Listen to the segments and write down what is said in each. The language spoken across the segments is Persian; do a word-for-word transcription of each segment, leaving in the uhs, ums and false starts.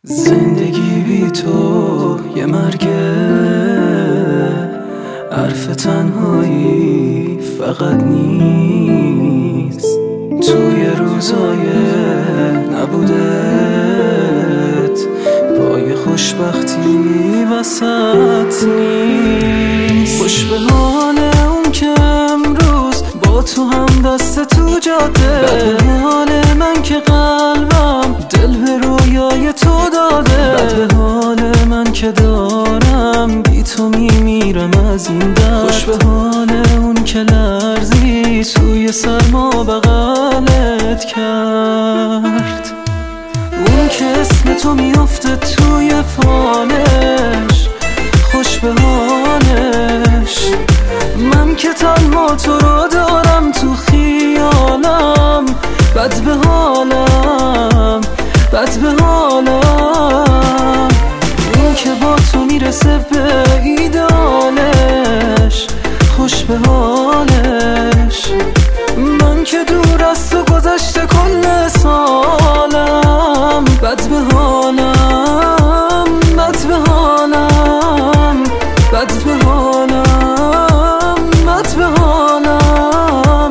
زندگی بی تو یه مرگه، حرف تنهایی فقط نیست. توی روزای نبودت پای خوشبختی وسط نیست. خوش به حال اون که امروز با تو هم دست تو جاده، بد به حال من که قلبم دل به رویای تو داده، بد به حال من که دارم بی تو میمیرم از این درد. خوش به حال اون که لرزی توی سرما بغلت کرد، اون که اسم تو میافته توی فالش. خوش به حالش من که تنها تو رو دارم تو خیالم، بد به حالم بد به حالم. اون که با تو میرسه به ایدالش، خوش به حالش من که دور از تو گذشته کل سالم، بد به حالم بد به حالم بد به حالم بد به حالم.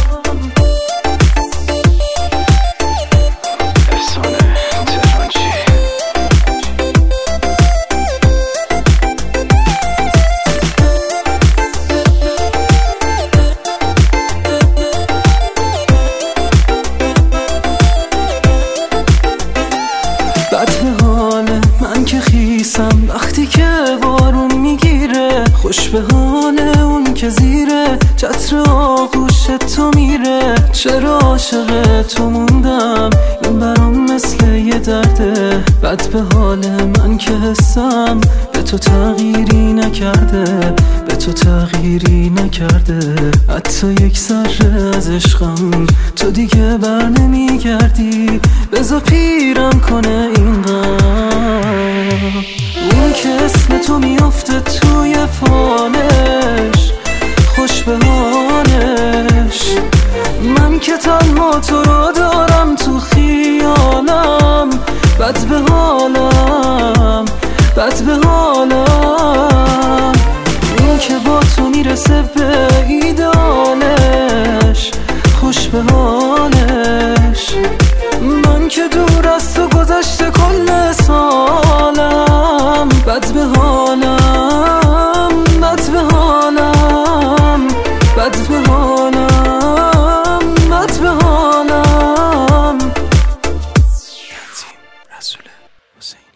بد به حال من که خیسم وقتی که بارون میگیره، خوش به حال اون که زیره چتر آغوش تو میره. چرا عاشق تو موندم این برام مثل یه درده، بد به حال من که حسم به تو تغییری نکرده، به تو تغییری نکرده. حتی یک ذره از عشقم تو دیگه بر نمیگردی، بذار پیرم کنه این غم. اون که اسم تو میافته توی فالش، خوش به حالش من که تنها تو رو دارم تو خیالم، بد به حالم بد به حالم. اون که با تو میرسه به ایدالش، خوش به حالش من که دور از تو گذشته کل سالم، بد به حالم بد به حالم بد به حالم بد به حالم. رسول حسین